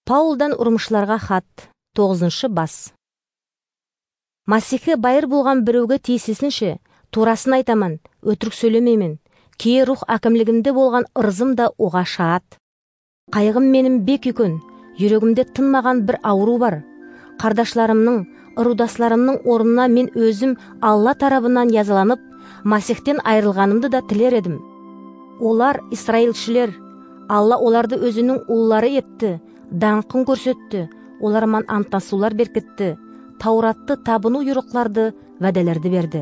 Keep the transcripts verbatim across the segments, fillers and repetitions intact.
Паулдан урмушларга хат, тогузунчу бас. Масихи байыр болгон бирөөгө тиесисинче, туурасын айтаман, өтүрүк сүйлөмөймүн. Кээ рух акимлигимде болгон ырзым да ого шаат. Кайгым менин бек үкөн, жүрөгүмдө тынмаган бир ауруу бар. Кардашларымдын, ыруудасларымдын ордуна мен өзүм Алла тарабынан язаланып, Масихтен айрылганымды да тилер эдим. Олар Исраилчилер, Алла оларды өзүнүн уллары этти, даңкын көрсөттү, олар ман антасуулар беркетти, Тауратты табынуу юрукларды, ваделерди берди.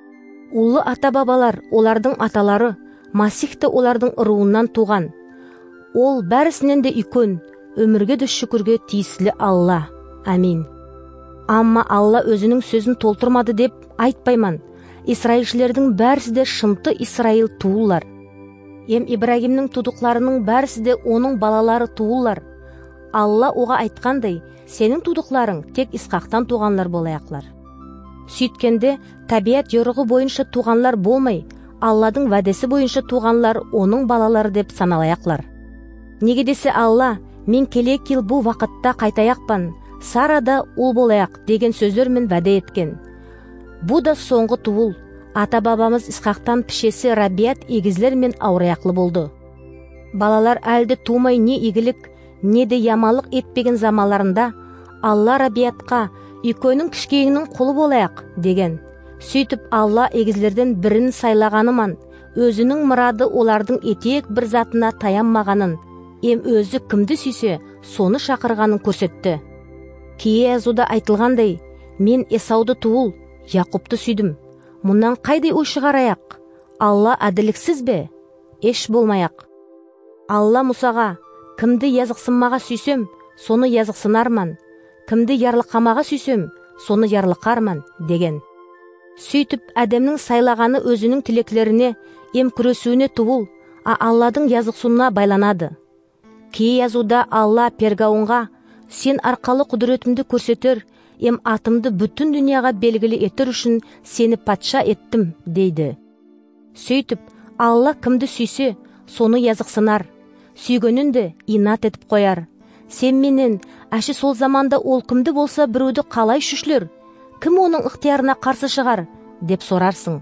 Улуу ата-бабалар, олардын аталары, Масих те олардын ыруунан тууган. Ол бәрісінен де үкөн, өмүргө да шүкүргө тийисли Алла. Амин. Амма Алла өзүнүн сөзүн толтурмады деп айтпайман. Исраилчилердин бәрisi де шынты Исраил туулар. Эм Ибрагимдин тудукларынын бәрisi де онун балалары туулар. Алла ога айткандай, сенин тудукларың тек Исхактан тууганлар болаяклар. Сөйткенде табият жоругу боюнча тууганлар болмай, Алладын вадеси боюнча тууганлар онун балалары деп саналаяклар. Неге десе Алла, мен келек ел бул вакытта кайтаякпан, Сара да ул болаяк деген сөздөр менен ваде эткен. Бу да соңгу туул. Ата-бабамыз Исхактан пишеси Рабият эгизлер менен аураяклы болду. Балалар әлде туумай не игилик, не де ямалык этпеген замаларында Алла Рабиятка «Үкөнүн кишкегинин кулу болаяк» деген. Сөйтүп Алла эгизлерден бирин сайлаганыман, өзүнүн мурады олардын этек бир затына таянмаганын, эм өзү кимди сүйсө, сону шакырганын көрсөттү. Кие язууда айтылгандай, мен Эсауду туул, Якубту сүйдүм. Мундан кайдай ой чыгараяк? Алла адиликсизби? Эш болмаяк. Алла Мусага, кимди языксынмага сүйсөм, сону языксынарман. Кимди ярлыкамага сүйсөм, сону ярлыкарман деген. Сөйтүп Адамдын сайлаганы өзүнүн тилеклерине, эм күрөсүүнө туул, а Алладын языксууна байланады. Кээ язууда Алла Пергаунга, сен аркылуу кудуретимди көрсөтөр, эм атымды бүтүн дүйнөгө белгили этер үчүн сени патша эттим дейди. Сөйтүп Алла кимди сүйсө, сону языксынар, сүйгөнүн да инат этип кояр. Сен менен ашы сол заманда ол кимди болса бирөөдү калай шүшлөр, ким онун ыктыярына каршы чыгар деп сурарсың.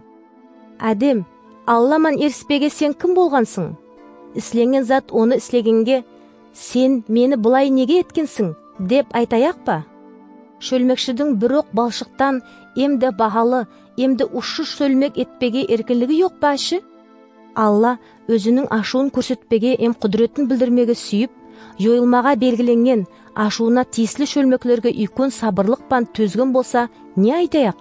Адем, Алла ман эрспеге сен ким болгансың? Исленген зат оны ислегенге, сен мени былай неге эткенсиң деп айтаякпа? Шөлмекшидин бирок балшыктан эмде бахалы, эмде ушуш шөлмек этпеге эркинлиги жок башы? Алла өзүнүн ашуун көрсөтпеге эм кудуретін билдирмеге сүйүп, жоюлмага белгиленген ашууна тиесли шөлмөклөргө үйкөн сабырлыкпан төзгөн болса, не айтаяк?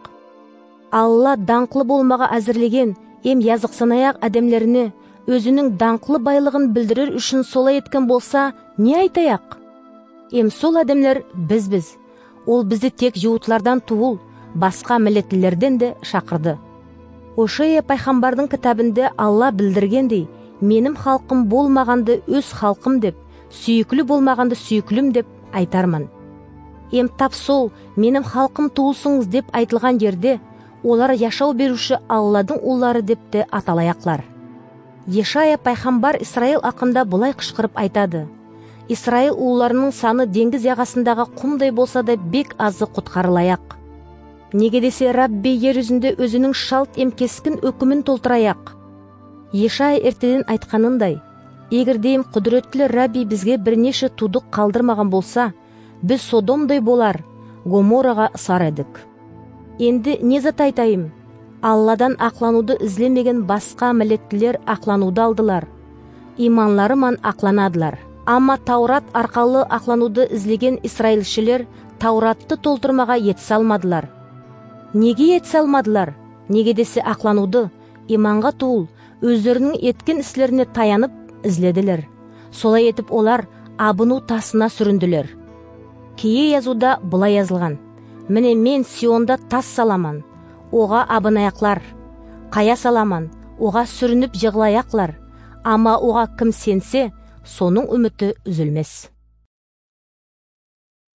Алла даңклы болмага азырлеген эм языксынаяк адамдерини өзүнүн даңклы байлыгын билдирер үчүн солай эткен болса, не айтаяк? Эм сол адамдар бизбиз. Ол бизди тек жуутлардан туул, башка миллеттилерден де шакырды. Ошая пайгамбардын китабында Алла билдиргендей, менин халкым болмаганды өз халкым деп, сүйүклүү болмаганды сүйүклүм деп айтарман. Эм тап сол менин халкым туулсуңуз деп айтылган жерде, олар жашоо берүүчү Алладын уллары деп те аталаяклар. Ешая пайгамбар Исраил акында булай кышкырып айтады: Исраил ууларынын саны деңиз ягасындагы кумдай болса да бек азы куткарылаяк. Неге десе Рабби жер жүзүндө өзүнүн шалт эм кескин өкүмүн толтураяк. Ешая эртеден айтканындай, эгерде эм кудуреттүү Рабби бизге бир нече тудук калдырмаган болса, биз Содомдой болар, Гоморага ысар эдик. Энди не зат айтайым? Алладан акланууду излемеген башка миллеттилер акланууду алдылар. Иманлары ман акланадылар. Амма Таурат аркылуу акланууду излеген Исраилчилер Тауратты толтурмага жетсе алмадылар. Неге жетсе алмадылар? Неге десе акланууду, иманга туул, өздөрүнүн эткен ислерине таянып изледилер. Солай этип олар абынуу тасына сүрүндүлөр. Кие язууда булай жазылган: Міне мен Сионда тас саламан, ога абынаяклар, кая саламан, ога сүрүнүп жыгылаяклар, ама ога ким сенсе, сонун үмүтү үзүлмес.